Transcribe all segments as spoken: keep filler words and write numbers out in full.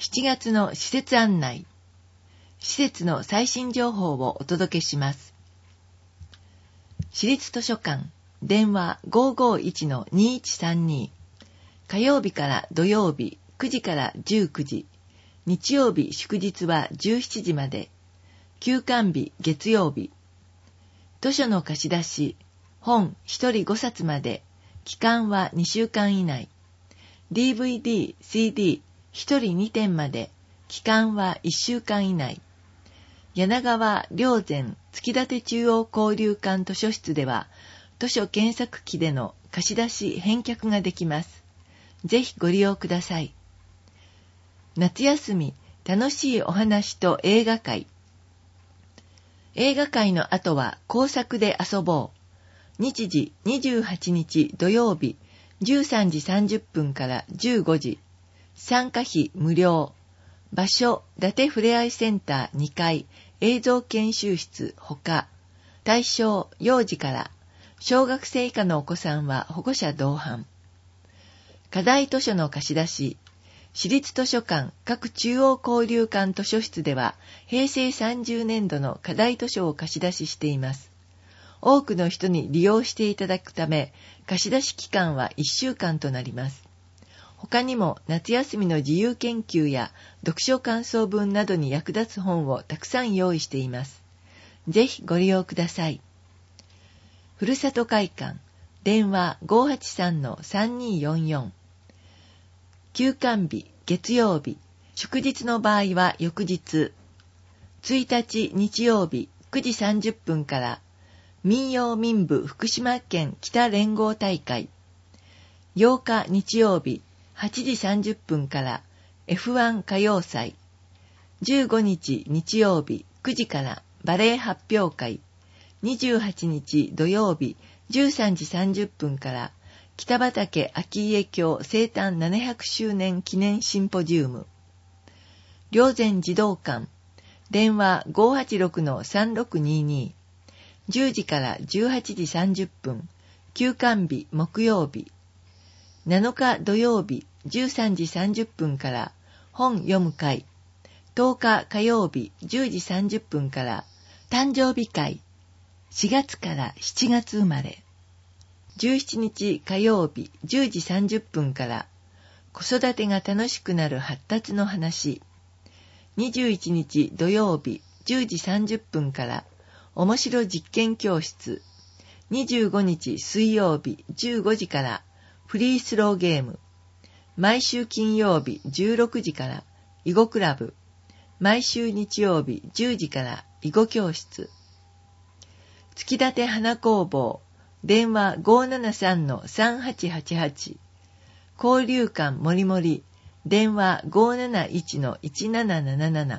しちがつの施設案内、施設の最新情報をお届けします。市立図書館、電話 ごーごーいちのにいちさんに、火曜日から土曜日くじからじゅうくじ、日曜日祝日はじゅうしちじまで、休館日月曜日。図書の貸し出し、本ひとりごさつまで、期間はにしゅうかん以内。ディーブイディー、シーディー、ひとりにてんまで、期間はいっしゅうかん以内。柳川霊山月立中央交流館図書室では、図書検索機での貸し出し返却ができます。ぜひご利用ください。夏休み、楽しいお話と映画会。映画会の後は工作で遊ぼう。日時にじゅうはちにち土曜日じゅうさんじさんじゅっぷんからじゅうごじ。参加費無料。場所、伊達ふれあいセンターにかい映像研修室ほか。対象、幼児から。小学生以下のお子さんは保護者同伴。課題図書の貸し出し。市立図書館各中央交流館図書室では平成さんじゅうねんどの課題図書を貸し出ししています。多くの人に利用していただくため、貸し出し期間はいっしゅうかんとなります。他にも夏休みの自由研究や読書感想文などに役立つ本をたくさん用意しています。ぜひご利用ください。ふるさと会館、電話 ごーはちさんのさんにーよんよん。休館日、月曜日、祝日の場合は翌日。ついたち日曜日くじさんじゅっぷんから民謡民部福島県北連合大会。ようか日曜日はちじさんじゅっぷんから エフワン 歌謡祭。じゅうごにち日曜日くじからバレエ発表会。にじゅうはちにち土曜日じゅうさんじさんじゅっぷんから北畠顕家教生誕ななひゃくしゅうねん記念シンポジウム。霊山児童館、電話 ごーはちろくのさんろくにーにー。じゅうじからじゅうはちじさんじゅっぷん、休館日木曜日。なのか土曜日じゅうさんじさんじゅっぷんから本読む会。とおか火曜日じゅうじさんじゅっぷんから誕生日会。しがつからしちがつ生まれ。じゅうしちにち火曜日じゅうじさんじゅっぷんから子育てが楽しくなる発達の話。にじゅういちにち土曜日じゅうじさんじゅっぷんから面白実験教室。にじゅうごにち水曜日じゅうごじからフリースローゲーム。毎週金曜日じゅうろくじから囲碁クラブ。毎週日曜日じゅうじから囲碁教室。月立花工房、電話 ごーななさんのさんはちはちはち。交流館もりもり、電話 ごーなないちのいちなななななな。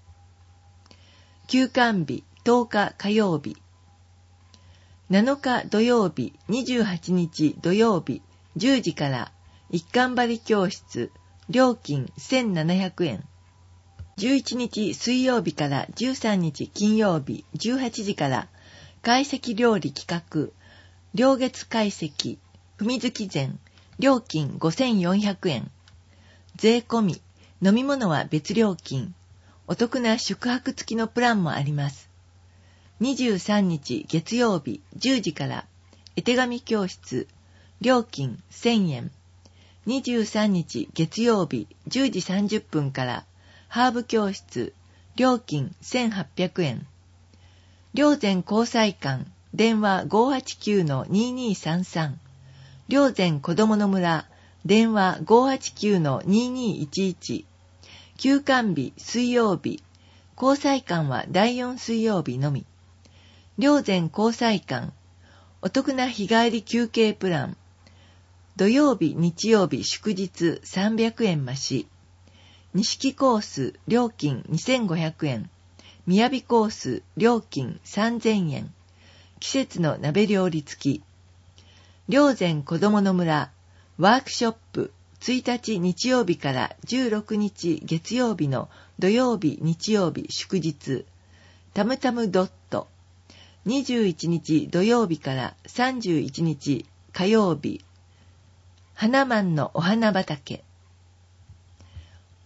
休館日とおか火曜日。なのか土曜日にじゅうはちにち土曜日じゅうじから一貫張り教室、料金せんななひゃくえん。じゅういちにち水曜日からじゅうさんにち金曜日じゅうはちじから懐石料理企画、両月懐石、文月膳、料金ごせんよんひゃくえん。税込み、飲み物は別料金。お得な宿泊付きのプランもあります。にじゅうさんにち月曜日じゅうじから絵手紙教室、料金せんえん。にじゅうさんにち月曜日じゅうじさんじゅっぷんからハーブ教室、料金せんはっぴゃくえん。霊山交際館、電話 ごーはちきゅうのにーにーさんさん。霊山子どもの村、電話 ごーはちきゅうのにーにーいちいち。休館日水曜日、交際館はだいよん水曜日のみ。霊山交際館、お得な日帰り休憩プラン。土曜日日曜日祝日さんびゃくえん増し。西コース料金にせんごひゃくえん。雅コース料金さんぜんえん。季節の鍋料理付き。霊山子どもの村ワークショップついたち日曜日からじゅうろくにち月曜日の土曜日日曜日祝日。タムタムドット。にじゅういちにち土曜日からさんじゅういちにち火曜日。花マンのお花畑。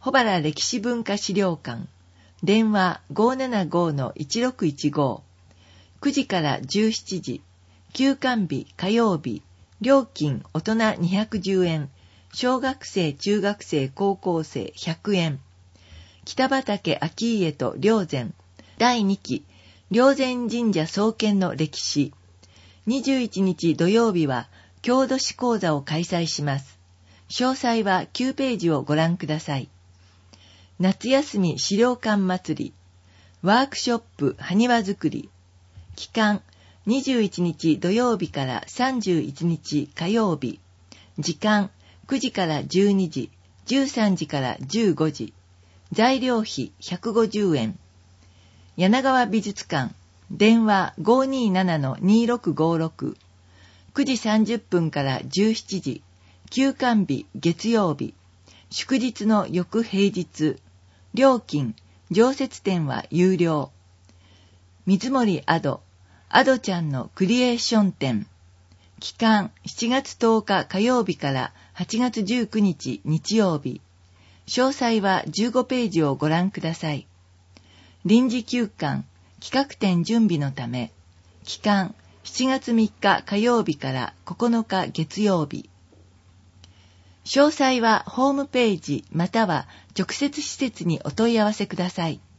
保原歴史文化資料館、電話 ごーななごーいちろくいちご、くじからじゅうしちじ、休館日火曜日、料金大人にひゃくじゅうえん、小学生、中学生、高校生ひゃくえん。北畠顕家と霊山、だいにき、霊山神社創建の歴史。にじゅういちにち土曜日は郷土史講座を開催します。詳細はきゅうページをご覧ください。夏休み資料館祭り、ワークショップ埴輪作り。期間、にじゅういちにち土曜日からさんじゅういちにち火曜日。時間、くじからじゅうにじ、じゅうさんじからじゅうごじ。材料費ひゃくごじゅうえん。柳川美術館、電話 ごーにーななのにーろくごーろく。くじさんじゅっぷんからじゅうしちじ。休館日月曜日。祝日の翌平日。料金、常設店は有料。水森アド、アドちゃんのクリエーション展。期間、しちがつとおか火曜日からはちがつじゅうくにち日曜日。詳細はじゅうごページをご覧ください。臨時休館、企画展準備のため。期間、しちがつみっか火曜日からここのか月曜日。詳細はホームページまたは直接施設にお問い合わせください。